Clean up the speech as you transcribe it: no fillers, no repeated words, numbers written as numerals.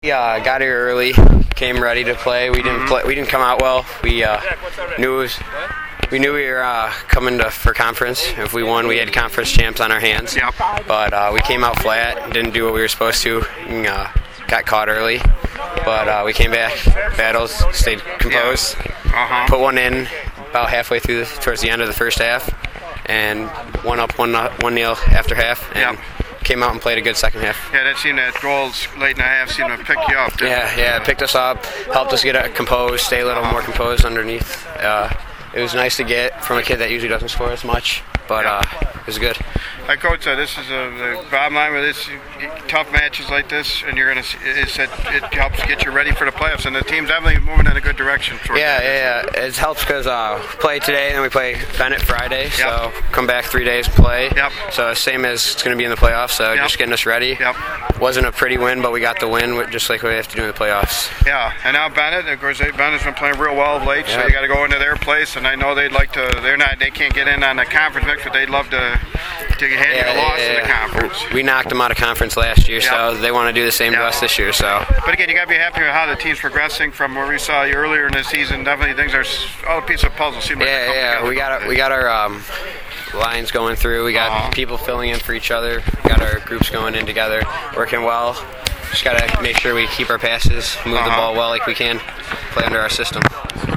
Got here early, came ready to play. We didn't play. We didn't come out well. We knew we were coming for conference. If we won, we had conference champs on our hands. Yep. But we came out flat, didn't do what we were supposed to, and, got caught early. But we came back, battled, stayed composed, put one in about halfway through, towards the end of the first half, and won up 1-0 after half. And came out and played a good second half. Yeah, that goals late in the half seemed to pick you up. Yeah, it picked us up, helped us get composed, stay a little more composed underneath. It was nice to get from a kid that usually doesn't score as much, but it was good. Like Coach said, this is the bottom line with this tough matches like this, and it helps get you ready for the playoffs, and the team's definitely moving in a good direction. Yeah. It helps because play today, and then we play Bennett Friday, so come back 3 days and play. Yep. So same as it's going to be in the playoffs, so just getting us ready. Yep. Wasn't a pretty win, but we got the win, just like we have to do in the playoffs. Yeah, and now Bennett, of course, Bennett's been playing real well of late, so you got to go into their place, and I know they'd like to. They can't get in on the conference mix, but they'd love to hand you a loss in the conference. We knocked them out of conference last year, so they want to do the same to us this year. So, but again, you got to be happy with how the team's progressing from where we saw you earlier in the season. Definitely, things are all a piece of puzzle. We got our lines going through. We got people filling in for each other. We got our groups going in together, working well. Just got to make sure we keep our passes, move the ball well like we can, play under our system.